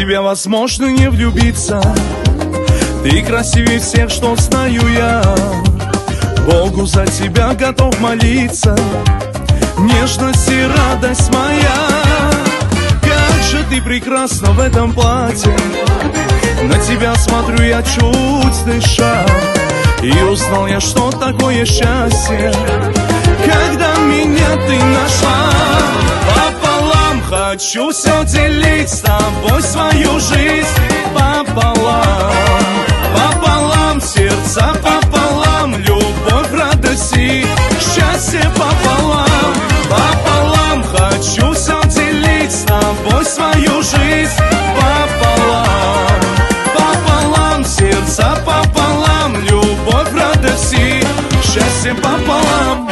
тебя возможно не влюбиться. Ты красивее всех, что знаю я. Богу за тебя готов молиться. Нежность и радость моя. Как же ты прекрасна в этом платье. На тебя смотрю я чуть дыша. И узнал я, что такое счастье, когда меня ты нашла. Пополам хочу все делить с тобой свою жизнь. Пополам, пополам сердца, пополам любовь, радость и счастье пополам. Пополам хочу все делить с тобой свою жизнь. Пополам, пополам сердца, пополам любовь, радость и счастье пополам.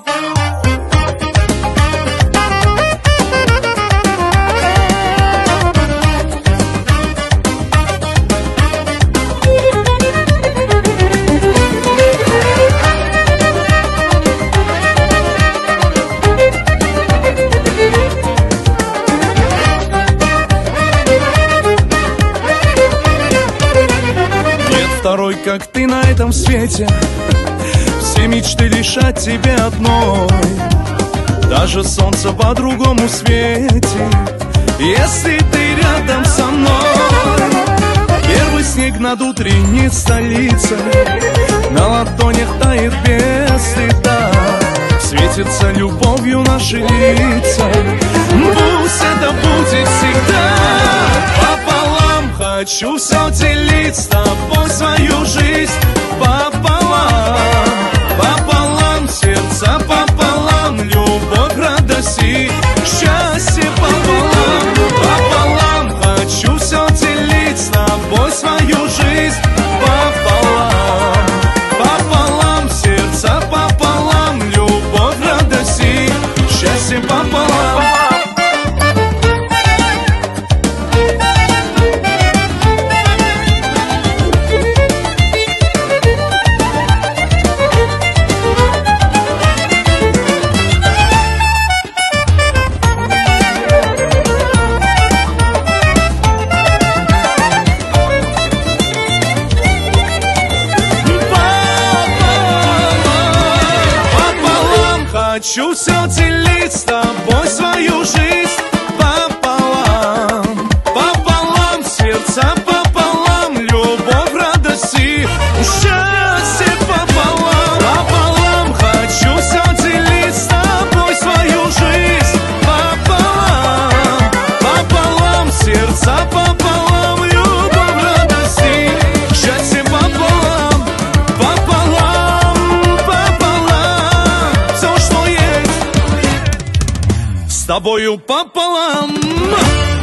Второй, как ты на этом свете. Все мечты лишь от тебя одной. Даже солнце по-другому светит, если ты рядом со мной. Первый снег над утренней столицей на ладонях тает без стыда. Светится любовью наши лица. Пусть это будет всегда. Пополам хочу все делить с тобой свою жизнь. Пополам, пополам сердца, пополам любовь, радость и счастье пополам. Пополам хочу все делить с тобой свою жизнь. Пополам, пополам сердца, пополам любовь, радость и счастье пополам. Хочу все делить с тобой свою жизнь. Пополам, пополам сердца, пополам любовь, радость и счастье пополам. Пополам хочу все делить с тобой свою жизнь. Пополам, пополам сердца, пополам любовь, радость и счастье пополам. Пополам, пополам все, что с тобою пополам.